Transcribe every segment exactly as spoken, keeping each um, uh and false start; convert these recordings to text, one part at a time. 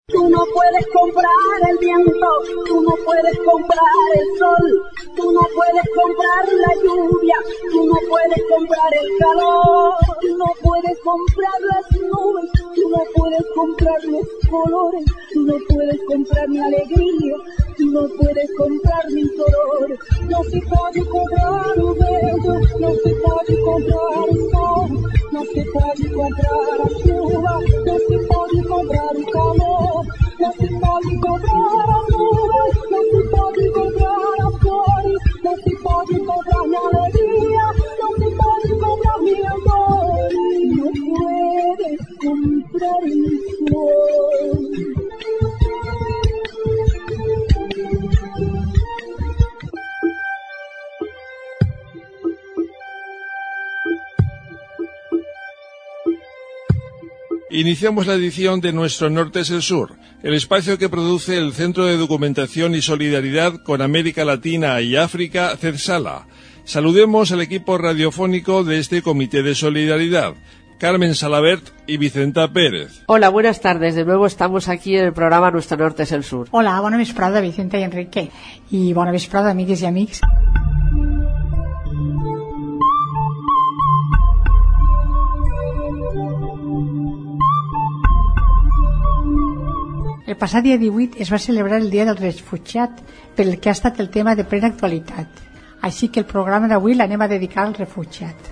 Tú no puedes comprar el viento, tú no puedes comprar el sol, tú no puedes comprar la lluvia, tú no puedes comprar el calor, tú no puedes comprar las nubes, tú no puedes comprar los colores, tú no puedes comprar mi alegría, tú no puedes comprar mi dolor. No se puede comprar el vento, no se puede comprar el sol, no se puede comprar la lluvia, no se puede comprar el calor. No se puede comprar las nubes, no se puede comprar las flores, no se puede comprar mi alegría, no se puede comprar mi amor, no puedes comprar mi sol. Iniciamos la edición de Nuestro Norte es el Sur, el espacio que produce el Centro de Documentación y Solidaridad con América Latina y África, CEDSALA. Saludemos al equipo radiofónico de este Comité de Solidaridad, Carmen Salabert y Vicenta Pérez. Hola, buenas tardes. De nuevo estamos aquí en el programa Nuestro Norte es el Sur. Hola, bona vesprada, Vicenta i Enrique. I bona vesprada, amigues i amics. El passat dia divuit es va celebrar el Dia del Refugiat, per el que ha estat el tema de plena actualitat. Així que el programa d'avui l'anem a dedicar al refugiat.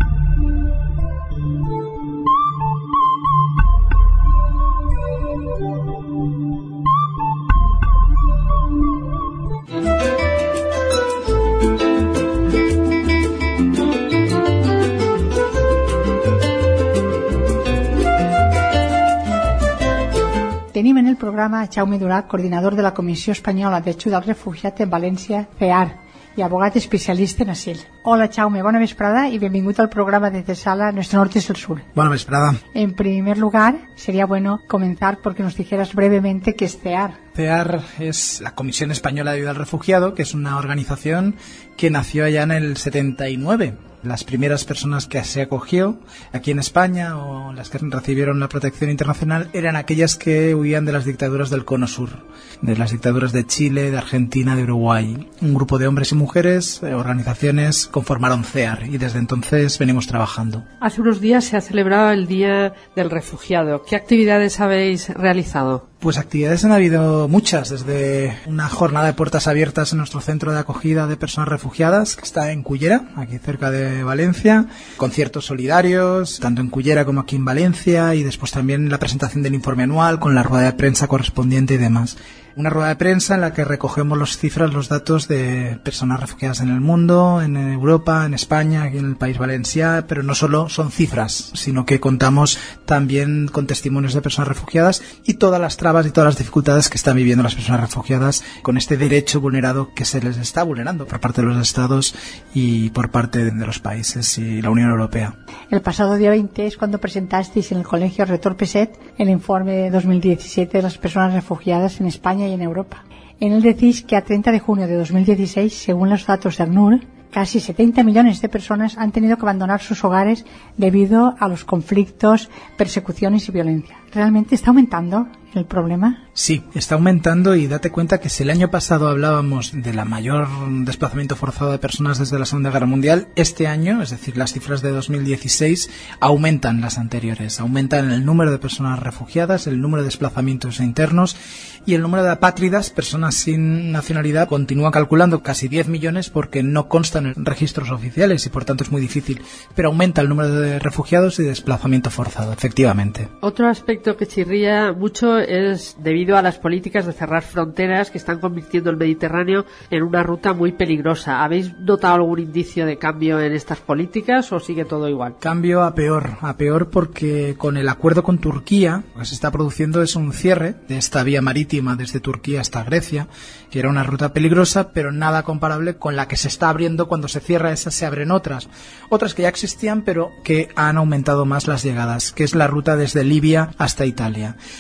Tenim en el programa a Jaume Durà, coordinador de la Comissió Espanyola d'Ajuda al Refugiat en València, C E A R, i abogat especialista en asil. Hola, Jaume, bona vesprada y bienvenido al programa de CEDSALA Nuestro Norte es el Sur. Buena vesprada. En primer lugar, sería bueno comenzar porque nos dijeras brevemente qué es C E A R. C E A R es la Comisión Española de Ayuda al Refugiado, que es una organización que nació allá en el setenta y nueve. Las primeras personas que se acogió aquí en España o las que recibieron la protección internacional eran aquellas que huían de las dictaduras del Cono Sur, de las dictaduras de Chile, de Argentina, de Uruguay. Un grupo de hombres y mujeres, organizaciones, conformaron C E A R y desde entonces venimos trabajando. Hace unos días se ha celebrado el Día del Refugiado. ¿Qué actividades habéis realizado? Pues actividades han habido muchas, desde una jornada de puertas abiertas en nuestro centro de acogida de personas refugiadas, que está en Cullera, aquí cerca de Valencia, conciertos solidarios, tanto en Cullera como aquí en Valencia, y después también la presentación del informe anual con la rueda de prensa correspondiente y demás. Una rueda de prensa en la que recogemos las cifras, los datos de personas refugiadas en el mundo, en Europa, en España, aquí en el País Valencià, pero no solo son cifras, sino que contamos también con testimonios de personas refugiadas y todas las trabas y todas las dificultades que están viviendo las personas refugiadas con este derecho vulnerado que se les está vulnerando por parte de los Estados y por parte de los países y la Unión Europea. El pasado día veinte es cuando presentasteis en el Colegio Retor Peset el informe de dos mil diecisiete de las personas refugiadas en España y en Europa. En él decís que a treinta de junio de dos mil dieciséis, según los datos de ACNUR, casi setenta millones de personas han tenido que abandonar sus hogares debido a los conflictos, persecuciones y violencia. ¿Realmente está aumentando el problema? Sí, está aumentando y date cuenta que si el año pasado hablábamos de la mayor desplazamiento forzado de personas desde la Segunda Guerra Mundial, este año, es decir, las cifras de dos mil dieciséis, aumentan las anteriores. Aumentan el número de personas refugiadas, el número de desplazamientos internos y el número de apátridas, personas sin nacionalidad, continúa calculando casi diez millones porque no constan en registros oficiales y por tanto es muy difícil. Pero aumenta el número de refugiados y desplazamiento forzado, efectivamente. Otro aspecto que chirría mucho es debido a las políticas de cerrar fronteras que están convirtiendo el Mediterráneo en una ruta muy peligrosa. ¿Habéis notado algún indicio de cambio en estas políticas o sigue todo igual? Cambio a peor, a peor porque con el acuerdo con Turquía lo que se está produciendo es un cierre de esta vía marítima desde Turquía hasta Grecia, que era una ruta peligrosa, pero nada comparable con la que se está abriendo. Cuando se cierra esa se abren otras, otras que ya existían pero que han aumentado más las llegadas, que es la ruta desde Libia hasta Italia. El año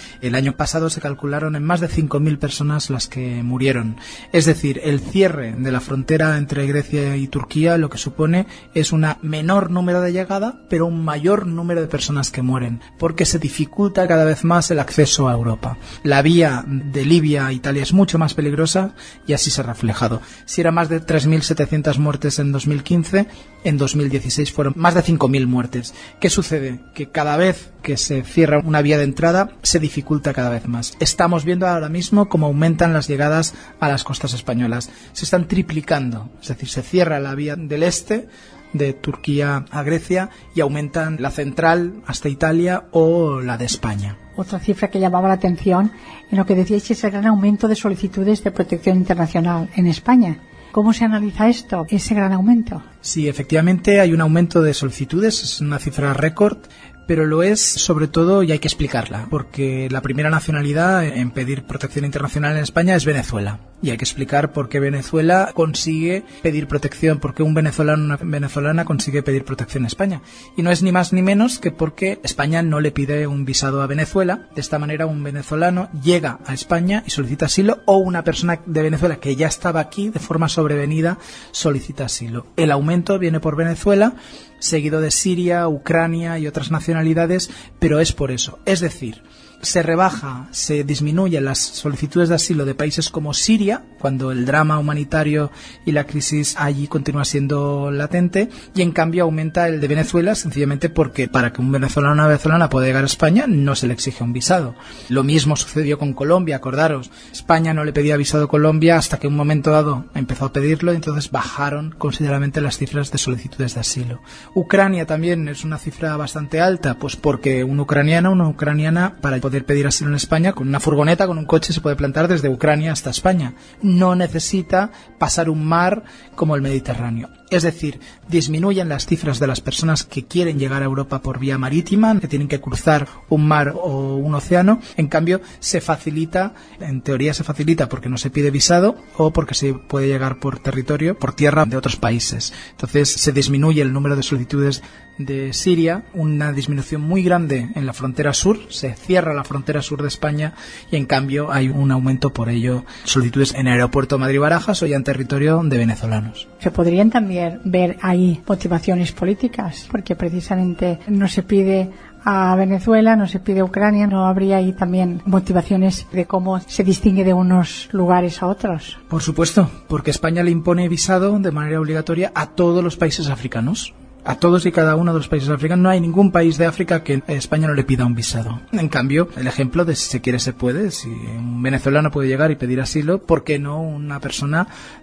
año pasado se calcularon en más de cinco mil personas las que murieron. Es decir, el cierre de la frontera entre Grecia y Turquía lo que supone es un menor número de llegada, pero un mayor número de personas que mueren, porque se dificulta cada vez más el acceso a Europa. La vía de Libia a Italia es mucho más peligrosa y así se ha reflejado. Si era más de tres mil setecientas muertes en dos mil quince, en dos mil dieciséis fueron más de cinco mil muertes. ¿Qué sucede? Que cada vez que se cierra una vía de entrada se dificulta cada vez más. Estamos viendo ahora mismo cómo aumentan las llegadas a las costas españolas. Se están triplicando, es decir, se cierra la vía del este de Turquía a Grecia y aumentan la central hasta Italia o la de España. Otra cifra que llamaba la atención en lo que decíais es el gran aumento de solicitudes de protección internacional en España. ¿Cómo se analiza esto, ese gran aumento? Sí, efectivamente hay un aumento de solicitudes, es una cifra récord, pero lo es sobre todo, y hay que explicarla, porque la primera nacionalidad en pedir protección internacional en España es Venezuela. Y hay que explicar por qué Venezuela consigue pedir protección, por qué un venezolano o una venezolana consigue pedir protección en España. Y no es ni más ni menos que porque España no le pide un visado a Venezuela. De esta manera un venezolano llega a España y solicita asilo, o una persona de Venezuela que ya estaba aquí de forma sobrevenida solicita asilo. El aumento viene por Venezuela, seguido de Siria, Ucrania y otras nacionalidades, pero es por eso. Es decir, se rebaja, se disminuyen las solicitudes de asilo de países como Siria, cuando el drama humanitario y la crisis allí continúa siendo latente, y en cambio aumenta el de Venezuela, sencillamente porque para que un venezolano o una venezolana pueda llegar a España no se le exige un visado. Lo mismo sucedió con Colombia, acordaros, España no le pedía visado a Colombia hasta que en un momento dado empezó a pedirlo y entonces bajaron considerablemente las cifras de solicitudes de asilo. Ucrania también es una cifra bastante alta, pues porque un ucraniano o una ucraniana para poder pedir asilo en España, con una furgoneta, con un coche, se puede plantar desde Ucrania hasta España. No necesita pasar un mar como el Mediterráneo. Es decir, disminuyen las cifras de las personas que quieren llegar a Europa por vía marítima, que tienen que cruzar un mar o un océano. En cambio, se facilita, en teoría se facilita porque no se pide visado o porque se puede llegar por territorio, por tierra de otros países. Entonces, se disminuye el número de solicitudes de Siria, una disminución muy grande en la frontera sur, se cierra la frontera sur de España y en cambio hay un aumento por ello, solicitudes en el aeropuerto Madrid-Barajas o ya en territorio de venezolanos. Se podrían también ver ahí motivaciones políticas, porque precisamente no se pide a Venezuela, no se pide a Ucrania, ¿no habría ahí también motivaciones de cómo se distingue de unos lugares a otros? Por supuesto, porque España le impone visado de manera obligatoria a todos los países africanos. A todos y cada uno de los países africanos. No hay ningún país de África que España no le pida un visado. En cambio, el ejemplo de si se quiere se puede. Si un venezolano puede llegar y pedir asilo, ¿por qué no una persona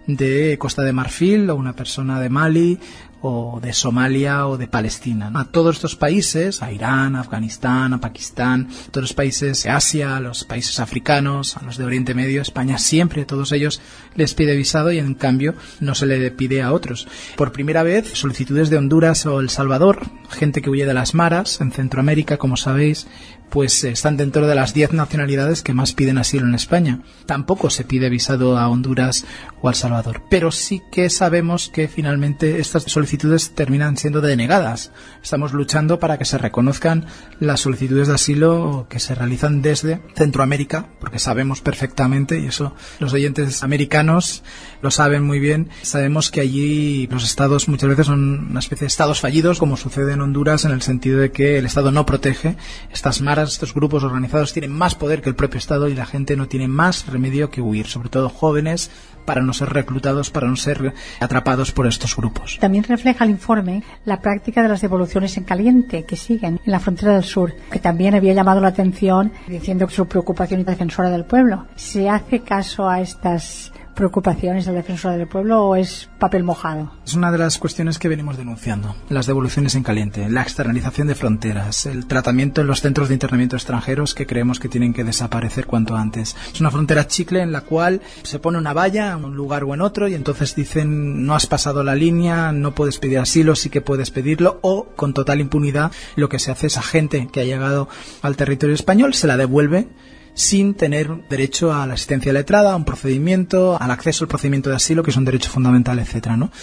de Costa de Marfil o una persona de Mali o de Somalia o de Palestina? A todos estos países, a Irán, a Afganistán, a Pakistán, a todos los países de Asia, a los países africanos, a los de Oriente Medio, España siempre, a todos ellos les pide visado y en cambio no se le pide a otros. Por primera vez, solicitudes de Honduras o El Salvador, gente que huye de las maras en Centroamérica, como sabéis, pues están dentro de las diez nacionalidades que más piden asilo en España. Tampoco se pide visado a Honduras o a El Salvador, pero sí que sabemos que finalmente estas solicitudes terminan siendo denegadas. Estamos luchando para que se reconozcan las solicitudes de asilo que se realizan desde Centroamérica, porque sabemos perfectamente, y eso los oyentes americanos lo saben muy bien, sabemos que allí los estados muchas veces son una especie de estados fallidos, como sucede en Honduras, en el sentido de que el Estado no protege estas maras. Estos grupos organizados tienen más poder que el propio Estado y la gente no tiene más remedio que huir, sobre todo jóvenes, para no ser reclutados, para no ser atrapados por estos grupos. También refleja el informe la práctica de las devoluciones en caliente que siguen en la frontera del sur, que también había llamado la atención diciendo que su preocupación es defensora del pueblo. ¿Se hace caso a estas preocupaciones del defensor del pueblo o es papel mojado? Es una de las cuestiones que venimos denunciando, las devoluciones en caliente, la externalización de fronteras, el tratamiento en los centros de internamiento extranjeros que creemos que tienen que desaparecer cuanto antes. Es una frontera chicle en la cual se pone una valla en un lugar o en otro y entonces dicen no has pasado la línea, no puedes pedir asilo, sí que puedes pedirlo, o con total impunidad lo que se hace es a gente que ha llegado al territorio español se la devuelve sin tener derecho a la asistencia letrada, a un procedimiento, al acceso al procedimiento de asilo, que es un derecho fundamental, etcétera, ¿no?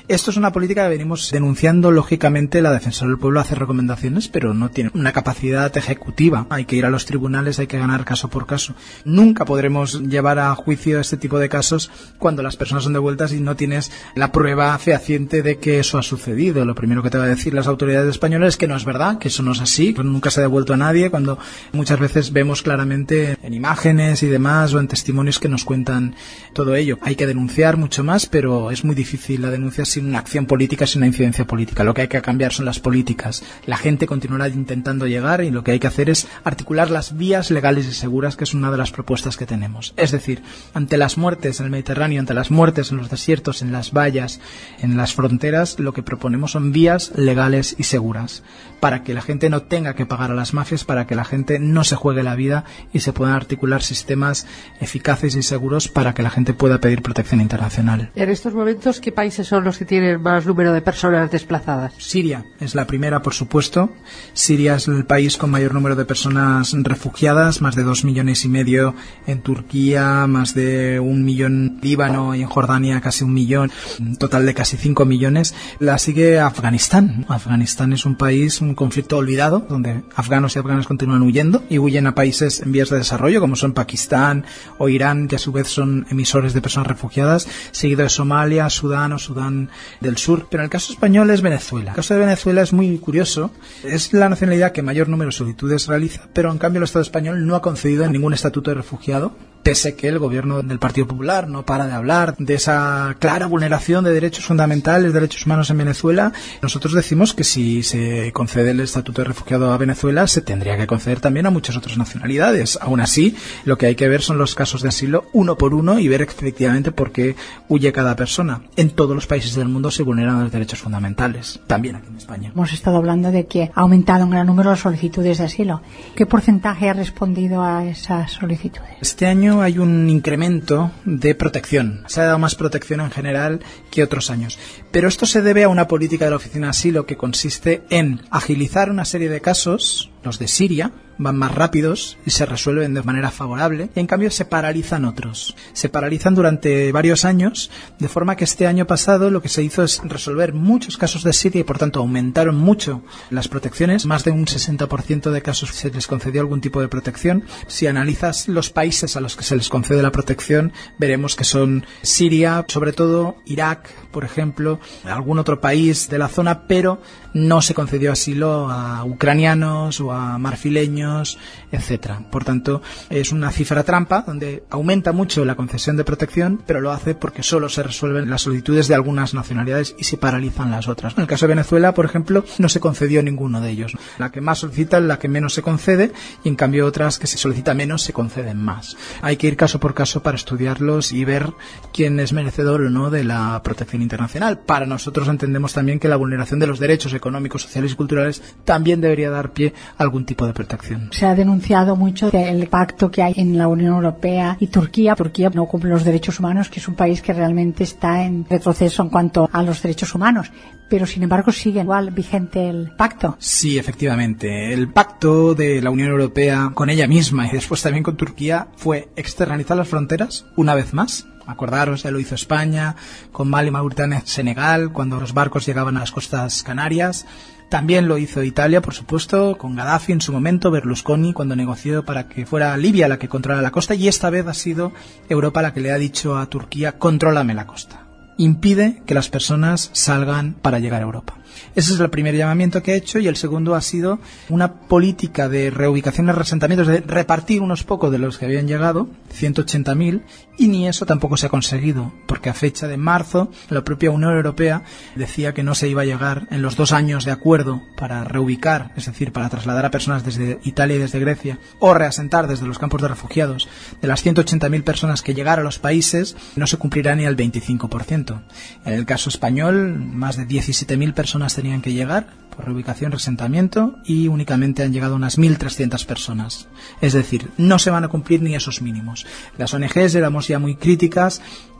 Esto es una política que venimos denunciando. Lógicamente la Defensora del Pueblo hace recomendaciones, pero no tiene una capacidad ejecutiva. Hay que ir a los tribunales, hay que ganar caso por caso. Nunca podremos llevar a juicio este tipo de casos cuando las personas son devueltas y no tienes la prueba fehaciente de que eso ha sucedido. Lo primero que te va a decir las autoridades españolas es que no es verdad, que eso no es así, que nunca se ha devuelto a nadie, cuando muchas veces vemos claramente en imágenes y demás o en testimonios que nos cuentan todo ello. Hay que denunciar mucho más, pero es muy difícil la denuncia sin una acción política, sin una incidencia política. Lo que hay que cambiar son las políticas. La gente continuará intentando llegar y lo que hay que hacer es articular las vías legales y seguras, que es una de las propuestas que tenemos. Es decir, ante las muertes en el Mediterráneo, ante las muertes en los desiertos, en las vallas, en las fronteras, lo que proponemos son vías legales y seguras, para que la gente no tenga que pagar a las mafias, para que la gente no se juegue la vida y se puedan articular sistemas eficaces y seguros para que la gente pueda pedir protección internacional. En estos momentos, ¿qué países son los que tienen más número de personas desplazadas? Siria es la primera, por supuesto. Siria es el país con mayor número de personas refugiadas, más de dos millones y medio en Turquía, más de un millón en Líbano y en Jordania casi un millón, un total de casi cinco millones. La sigue Afganistán. Afganistán es un país, un conflicto olvidado, donde afganos y afganas continúan huyendo y huyen a países en vías de desarrollo, como son Pakistán o Irán, que a su vez son emisores de personas refugiadas, seguido de Somalia, Sudán o Sudán del Sur. Pero en el caso español es Venezuela. El caso de Venezuela es muy curioso. Es la nacionalidad que mayor número de solicitudes realiza, pero en cambio el Estado español no ha concedido ningún estatuto de refugiado, pese que el gobierno del Partido Popular no para de hablar de esa clara vulneración de derechos fundamentales, derechos humanos en Venezuela. Nosotros decimos que si se concede el estatuto de refugiado a Venezuela, se tendría que conceder también a muchas otras nacionalidades. Aún así, lo que hay que ver son los casos de asilo uno por uno y ver efectivamente por qué huye cada persona. En todos los países del mundo se vulneran los derechos fundamentales, también aquí en España. Hemos estado hablando de que ha aumentado en gran número las solicitudes de asilo. ¿Qué porcentaje ha respondido a esas solicitudes? Este año hay un incremento de protección. Se ha dado más protección en general que otros años. Pero esto se debe a una política de la Oficina de Asilo que consiste en agilizar una serie de casos. Los de Siria van más rápidos y se resuelven de manera favorable, y en cambio se paralizan otros. Se paralizan durante varios años, de forma que este año pasado lo que se hizo es resolver muchos casos de Siria y por tanto aumentaron mucho las protecciones. Más de un sesenta por ciento de casos se les concedió algún tipo de protección. Si analizas los países a los que se les concede la protección, veremos que son Siria, sobre todo Irak, por ejemplo, algún otro país de la zona, pero no se concedió asilo a ucranianos o a marfileños, etcétera. Por tanto, es una cifra trampa donde aumenta mucho la concesión de protección, pero lo hace porque solo se resuelven las solicitudes de algunas nacionalidades y se paralizan las otras. En el caso de Venezuela, por ejemplo, no se concedió ninguno de ellos. La que más solicita es la que menos se concede, y en cambio otras que se solicita menos se conceden más. Hay que ir caso por caso para estudiarlos y ver quién es merecedor o no de la protección internacional. Para nosotros entendemos también que la vulneración de los derechos económicos, sociales y culturales también debería dar pie a algún tipo de protección. Se ha denunciado mucho el pacto que hay en la Unión Europea y Turquía. Turquía no cumple los derechos humanos, que es un país que realmente está en retroceso en cuanto a los derechos humanos. Pero, sin embargo, sigue igual vigente el pacto. Sí, efectivamente. El pacto de la Unión Europea con ella misma y después también con Turquía fue externalizar las fronteras una vez más. Acordaros, ya lo hizo España con Mali, Mauritania, Senegal, cuando los barcos llegaban a las costas canarias. También lo hizo Italia, por supuesto, con Gaddafi en su momento, Berlusconi, cuando negoció para que fuera Libia la que controlara la costa, y esta vez ha sido Europa la que le ha dicho a Turquía: contrólame la costa. Impide que las personas salgan para llegar a Europa. Ese es el primer llamamiento que he hecho, y el segundo ha sido una política de reubicación y resentamientos, de repartir unos pocos de los que habían llegado, ciento ochenta mil, y ni eso tampoco se ha conseguido, porque a fecha de marzo la propia Unión Europea decía que no se iba a llegar en los dos años de acuerdo para reubicar, es decir, para trasladar a personas desde Italia y desde Grecia, o reasentar desde los campos de refugiados, de las ciento ochenta mil personas que llegaron a los países, no se cumplirá ni el veinticinco por ciento. En el caso español, más de diecisiete mil personas tenían que llegar por reubicación, resentamiento, y únicamente han llegado unas mil trescientas personas. Es decir, no se van a cumplir ni esos mínimos. Las O N Ges éramos ya muy críticas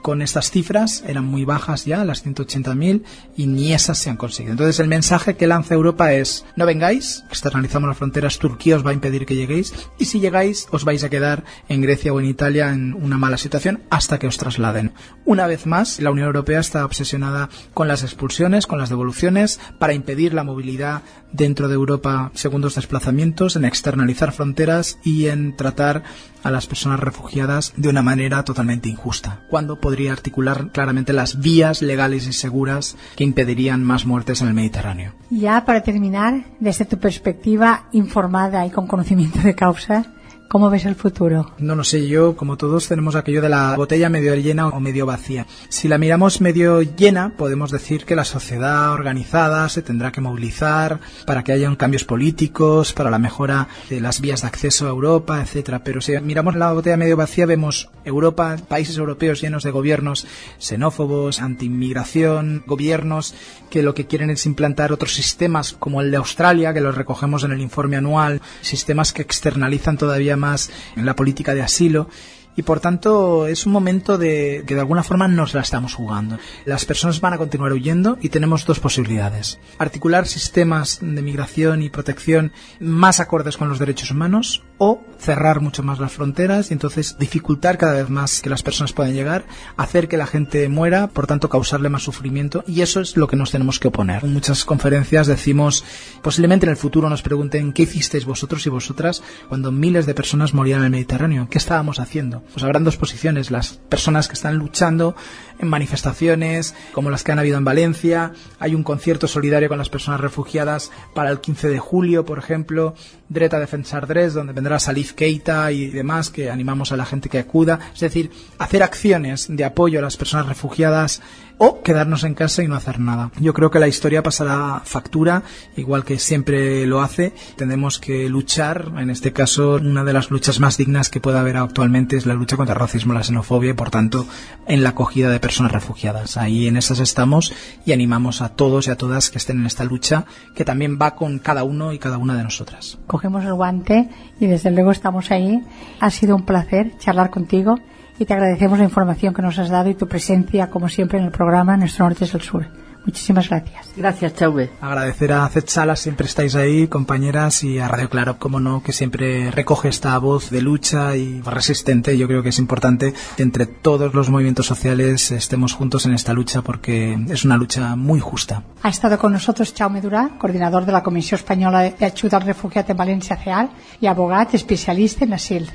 con estas cifras, eran muy bajas ya, las ciento ochenta mil, y ni esas se han conseguido. Entonces el mensaje que lanza Europa es: no vengáis, externalizamos las fronteras, Turquía os va a impedir que lleguéis, y si llegáis os vais a quedar en Grecia o en Italia en una mala situación hasta que os trasladen. Una vez más, la Unión Europea está obsesionada con las expulsiones, con las devoluciones, para impedir la movilidad dentro de Europa según los desplazamientos, en externalizar fronteras y en tratar a las personas refugiadas de una manera totalmente injusta, cuando podría articular claramente las vías legales y seguras que impedirían más muertes en el Mediterráneo. Ya para terminar, desde tu perspectiva informada y con conocimiento de causa, ¿cómo ves el futuro? No lo sé, yo, como todos, tenemos aquello de la botella medio llena o medio vacía. Si la miramos medio llena, podemos decir que la sociedad organizada se tendrá que movilizar para que haya cambios políticos, para la mejora de las vías de acceso a Europa, etcétera. Pero si miramos la botella medio vacía, vemos Europa, países europeos llenos de gobiernos xenófobos, anti-inmigración, gobiernos que lo que quieren es implantar otros sistemas como el de Australia, que los recogemos en el informe anual, sistemas que externalizan todavía más en la política de asilo. Y por tanto es un momento de que de alguna forma nos la estamos jugando. Las personas van a continuar huyendo y tenemos dos posibilidades: articular sistemas de migración y protección más acordes con los derechos humanos, o cerrar mucho más las fronteras y entonces dificultar cada vez más que las personas puedan llegar, hacer que la gente muera, por tanto causarle más sufrimiento, y eso es lo que nos tenemos que oponer. En muchas conferencias decimos, posiblemente en el futuro nos pregunten ¿qué hicisteis vosotros y vosotras cuando miles de personas morían en el Mediterráneo? ¿Qué estábamos haciendo? Pues habrán dos posiciones: las personas que están luchando en manifestaciones como las que han habido en Valencia. Hay un concierto solidario con las personas refugiadas para el quince de julio, por ejemplo, Dret a Defensar Drets, donde vendrá Salif Keita y demás, que animamos a la gente que acuda. Es decir, hacer acciones de apoyo a las personas refugiadas, o quedarnos en casa y no hacer nada. Yo creo que la historia pasará factura, igual que siempre lo hace. Tenemos que luchar, en este caso, una de las luchas más dignas que pueda haber actualmente es la lucha contra el racismo, la xenofobia y, por tanto, en la acogida de personas refugiadas. Ahí en esas estamos y animamos a todos y a todas que estén en esta lucha, que también va con cada uno y cada una de nosotras. Cogemos el guante y desde luego estamos ahí. Ha sido un placer charlar contigo y te agradecemos la información que nos has dado y tu presencia, como siempre, en el programa Nuestro Norte es el Sur. Muchísimas gracias. Gracias, Chaume. Agradecer a Zetsala, siempre estáis ahí, compañeras, y a Radio Claro, como no, que siempre recoge esta voz de lucha y resistente. Yo creo que es importante que entre todos los movimientos sociales estemos juntos en esta lucha, porque es una lucha muy justa. Ha estado con nosotros Chaume Durà, coordinador de la Comissió Espanyola d'Ajuda al Refugiat en València, C E A L, i abogat especialista en asil.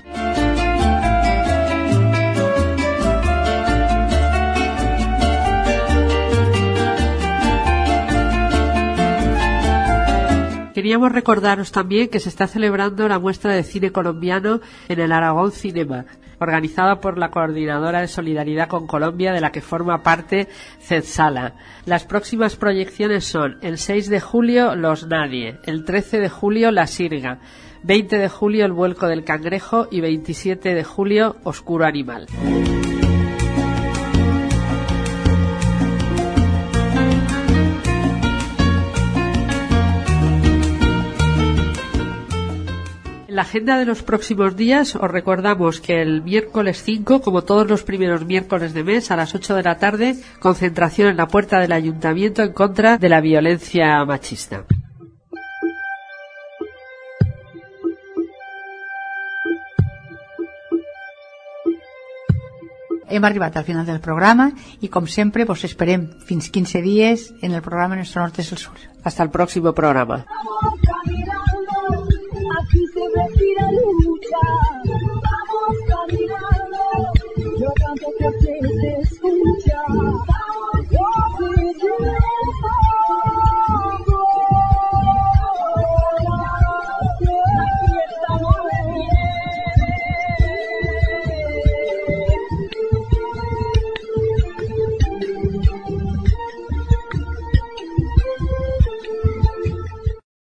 Queríamos recordaros también que se está celebrando la muestra de cine colombiano en el Aragón Cinema, organizada por la Coordinadora de Solidaridad con Colombia, de la que forma parte Zetsala. Las próximas proyecciones son el seis de julio Los Nadie, el trece de julio La Sirga, veinte de julio El Vuelco del Cangrejo y veintisiete de julio Oscuro Animal. En la agenda de los próximos días os recordamos que el miércoles cinco, como todos los primeros miércoles de mes, a las ocho de la tarde, concentración en la puerta del Ayuntamiento en contra de la violencia machista. Hem arribat al final del programa y, como siempre, vos esperem fins quince días en el programa Nuestro Norte es el Sur. Hasta el próximo programa. Aquí se respira lucha, vamos caminando, yo canto tres veces.